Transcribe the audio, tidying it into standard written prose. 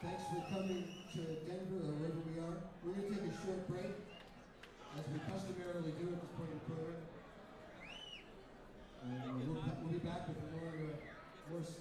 Thanks for coming to Denver or wherever we are. We're going to take a short break.